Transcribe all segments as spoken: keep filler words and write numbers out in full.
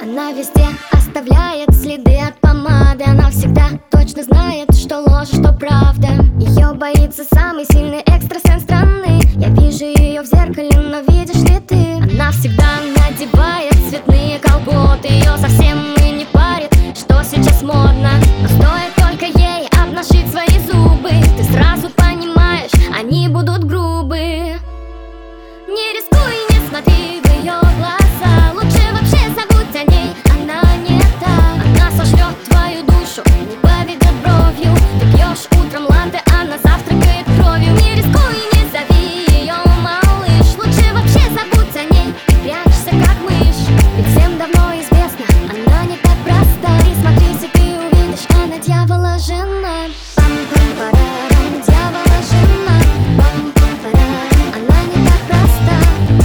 Она везде оставляет следы от помады. Она всегда точно знает, что ложь, что правда. Ее боится самый сильный экстрасенс страны. Я вижу ее в зеркале, но видишь ли ты? Она всегда надевает цветные колготы. Ее совсем и не парит, что сейчас модно. Но стоит только ей обнажить свои зубы, ты сразу понимаешь, они будут грубые. Не рискуй, не смотри в ее глаза. Лучше вообще забудь о ней, она не та. Она сожрет твою душу, не поведет бровью. Ты пьешь утром латте, она завтракает кровью. Не рискуй, не зови ее малыш. Лучше вообще забудь о ней и прячься как мышь. Ведь всем давно известно, она не так проста. Присмотрись, и ты увидишь, она дьявола жена. Пам-пам-парарам, дьявола жена. Пам-пам-парарам, она не так проста.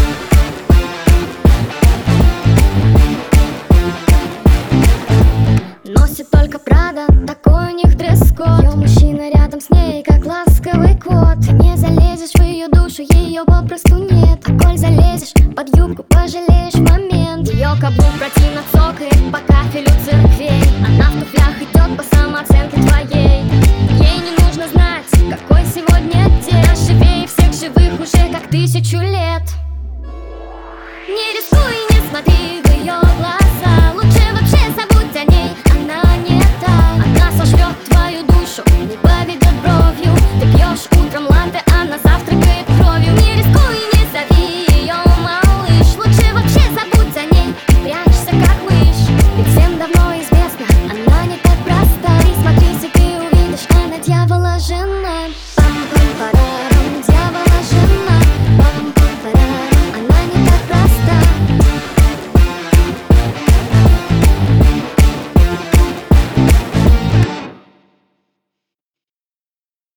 Носит только Прада, такой у них дресс-код. Ее мужчина рядом с ней, как ласковый кот. Ты не залезешь в ее душу, ее попросту нет. А коль залезешь под юбку, пожалеешь момент. Ее каблук противно цокает по кафелю церквей. Она в туфлях идет по самооценке твоей.